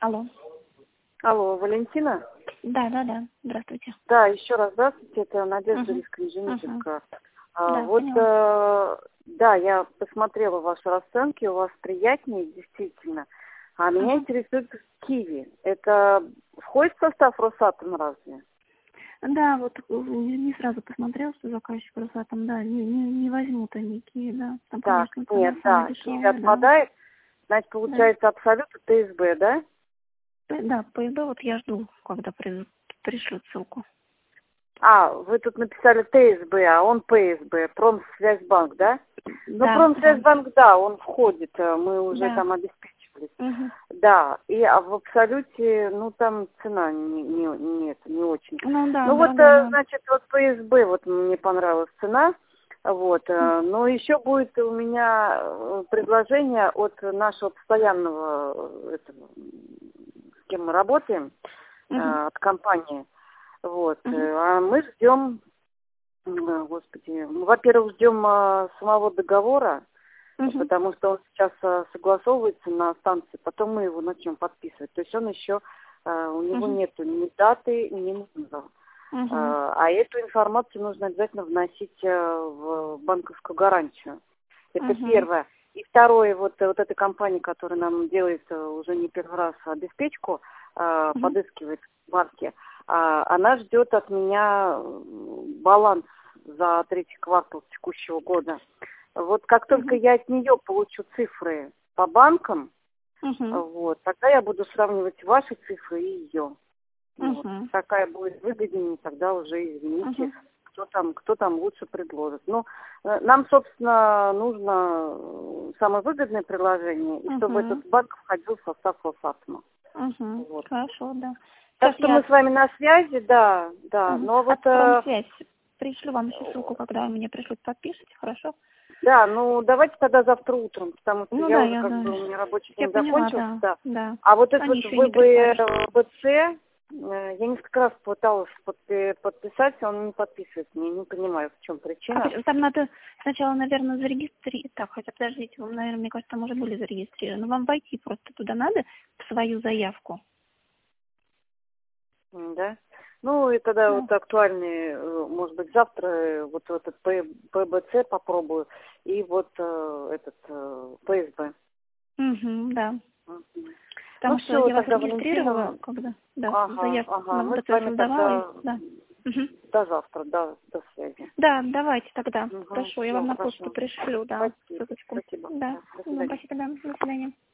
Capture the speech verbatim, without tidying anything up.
Алло. Алло, Валентина? Да, да, да. Здравствуйте. Да, еще раз здравствуйте, это Надежда Угу. Риск-Инженерская. Угу. А, Да, вот, поняла. э, да, я посмотрела ваши расценки, у вас приятнее, действительно. А меня Угу. интересует Киви. Это входит в состав Росатом разве? Да, вот э, не не сразу посмотрел, что заказчик Росатом, да, не, не, не возьмут они Киви, да. Там, Так, конечно, цена нет, самая да, Киви дешевая, да. отпадает. Значит, Да. получается абсолют ТСБ, да? П- Да, по ИБ вот я жду, когда при- пришлют ссылку. А, вы тут написали ТСБ, а он ПСБ, Промсвязьбанк, да? Ну, Да, да, Промсвязьбанк, да, он входит, э, мы уже да. там обеспечивались. Угу. Да, и а в абсолюте, ну, там цена не, не, нет, не очень. Ну да, Ну, вот, дорогой, э, да. значит, вот ПСБ, вот мне понравилась цена, вот, э, но еще будет у меня э, предложение от нашего постоянного, э, этого, с кем мы работаем, э, Угу. от компании. Вот. Угу. э, А мы ждем, м, господи, ну, во-первых, ждем а, самого договора, Угу. потому что он сейчас а, согласовывается на станции, потом мы его начнем подписывать. То есть он еще, а, у него Угу. нету ни даты, ни номера. Угу. А а эту информацию нужно обязательно вносить а, в банковскую гарантию. Это Угу. первое. И второе, вот, э, вот эта компания, которая нам делает э, уже не первый раз обеспечку, э, Угу. подыскивает марки, а, она ждет от меня м, баланс за третий квартал текущего года. Вот как только Угу. я от нее получу цифры по банкам, Угу. вот, тогда я буду сравнивать ваши цифры и ее. Вот. Угу. Какая будет выгоднее, тогда уже извините, Угу. кто там, кто там лучше предложит. Ну, э, нам, собственно, нужно э, самое выгодное предложение, и чтобы Угу. этот банк входил в состав Росатома. Угу. Вот. Хорошо, да. Так Сейчас что я мы от, с вами на связи, да, да. мгм, Но вот, от э, промсвязь пришлю вам еще ссылку, когда мне пришлют, подпишите, хорошо? да, ну давайте тогда завтра утром, потому что Ну я да, уже я, как да. бы, у меня рабочий Я день поняла, закончился, да, да. да. А вот это Они вот еще не прислали. вэ бэ цэ, э, я несколько раз пыталась подпи- подписать, он не подписывает мне, не понимаю, в чем А причина. почему? Там надо сначала, наверное, зарегистрировать. Так, хотя подождите, вы, наверное, мне кажется, там уже были зарегистрированы. Вам войти просто туда надо в свою заявку. М, Да? Ну, и тогда Ну, вот актуальный, э, может быть, завтра э, вот этот П- ПБЦ попробую и вот э, этот э, ПСБ. угу, да. Мгм. Ну Потому что все, я вас тогда, Валентина, зарегистрировала, когда, да, ага, заявку ага, на мы с ВТЦ вами создавала, и, тогда да. Мгм. до завтра, да, до связи. Да, давайте тогда. Угу, Хорошо, я все, вам на почту хорошо. пришлю, да, Спасибо, ссылочку. спасибо. Да, Да, до ну, свидания. спасибо, да, до свидания.